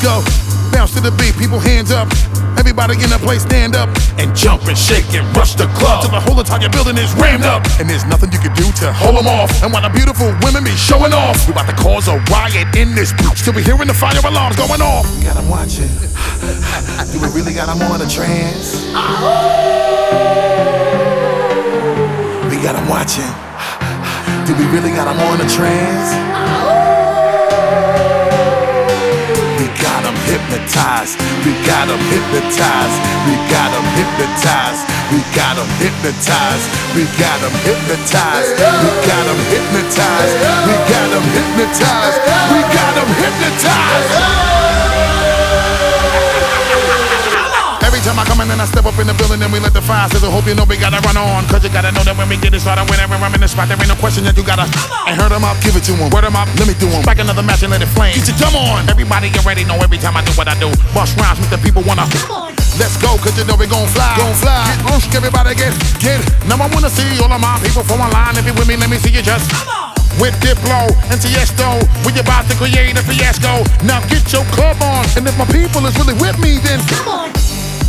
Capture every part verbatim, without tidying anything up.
go. Bounce to the beat, people hands up. Everybody in the place stand up and jump and shake and rush the club till the whole entire building is rammed up. And there's nothing you can do to hold them off. And while the beautiful women be showing off, we about to cause a riot in this bitch till we hearing the fire alarms going off. We got them watching. Do we really got them on a trance? We got them watching. Do we really got them on a trance? We got them hypnotized. We got them hypnotized. We got them hypnotized. We got them hypnotized. We got them hypnotized. We got them hypnotized. We got them hypnotized. We got them hypnotized. Every time I come in and I step up in the building and we let the fire sizzle. Hope you know we gotta run on, cause you gotta know that when we get it started, whenever I'm in the spot, there ain't no question that you gotta. And hurt them up, give it to them. Word them up, let me do them. Back another match and let it flame. Get your dumb on. Everybody already know every time I do what I do. Bust rhymes, make the people wanna. Let's go, cause you know we gon' fly. Gon' fly. Get roosh, everybody get, get. Now I wanna see all of my people from online. If you with me, let me see you just. With Diplo and Tiesto, we about to create a fiasco. Now get your club on, and if my people is really with me, then come on.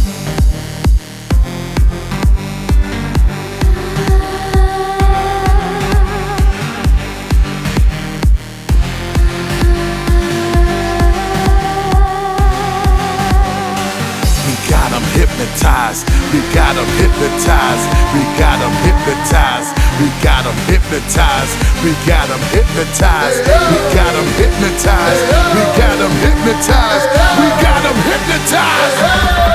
Hypnotized, we got them hypnotized, we got them hypnotized, we got them hypnotized, we got them hypnotized, we got them hypnotized, we got them hypnotized, we got them hypnotized.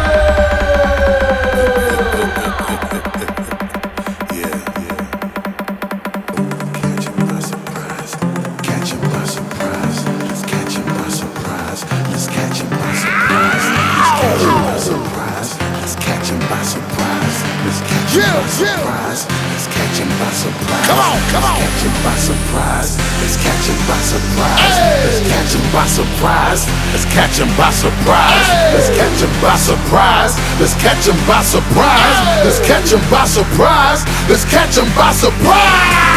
Surprise. Let's catch him by surprise. Come on, come on. Let's catch him by surprise. Let's catch him by surprise. Hey. Let's catch him by surprise. Let's catch him by surprise. Hey. Let's catch him by surprise. Let's catch him by surprise. Hey. Let's catch him by surprise. Let's catch him by surprise.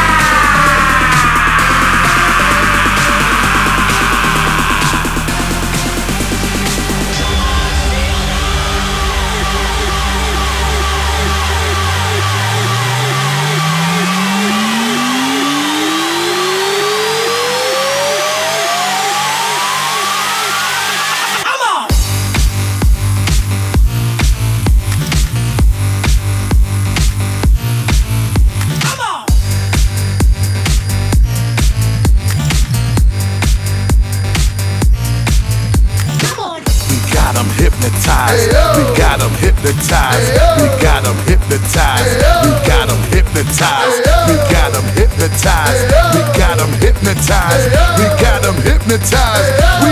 Hypnotized. We got them hypnotized. We got them hypnotized. We got them hypnotized. We got them hypnotized. We got them hypnotized. We got them hypnotized.